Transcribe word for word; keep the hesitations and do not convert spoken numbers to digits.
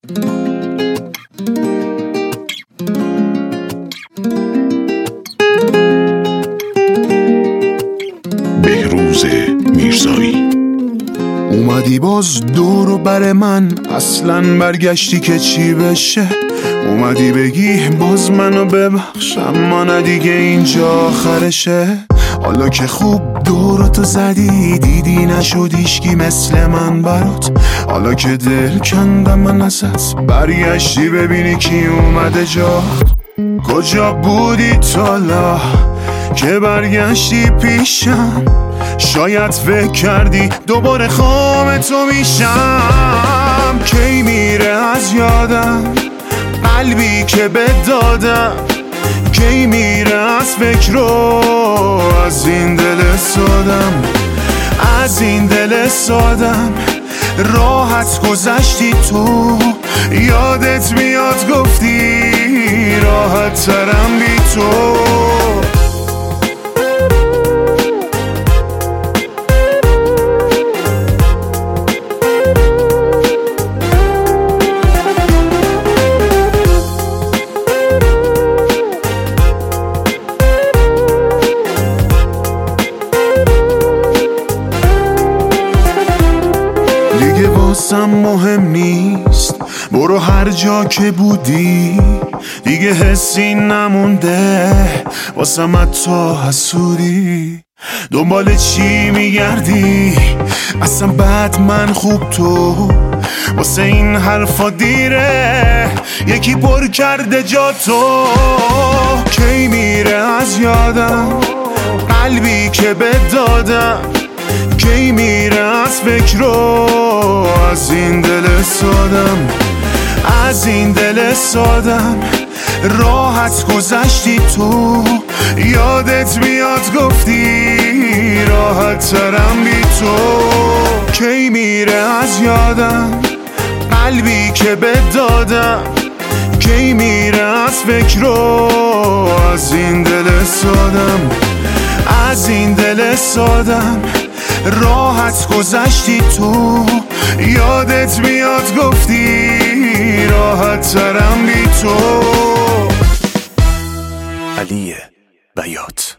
بهروز میرزایی. اومدی باز دورو بر من، اصلا برگشتی که چی بشه. اومدی بگی باز منو ببخش، اما نه دیگه اینجا آخرشه. حالا که خوب دورتو زدی، دیدی نشد هیچکی مثل من برات. حالا که دل کندم من ازت، برگشتی ببینی کی اومده جات. کجا بودی تالا که برگشتی پیشم؟ شاید فکر کردی دوباره خام تو میشم. کی میره از یادم قلبی که بهت دادم؟ کی میره از فکر رو از این دل سادم؟ از این دل سادم راحت گذشتی تو. یادت میاد گفتی راحت ترم بی تو. دیگه واسم مهم نیست، برو هر جا که بودی. دیگه حسی نمونده واسم حتی حسودی. دنبال چی میگردی؟ اصلا بعد من خوب تو. واسه این حرفا دیره، یکی پر کرده جا تو. کی میره از یادم قلبی که بهت دادم؟ کی میره از فکر رو از این دل سادم؟ از این دل سادم راحت گذشتی تو. یادت میاد گفتی راحت ترم بی تو. کی میره از یادم قلبی که بهت دادم؟ کی میره از فکر رو از این دل سادم؟ از این دل سادم راحت گذشتی تو. یادت میاد گفتی راحت ترم بی تو. علی بیات.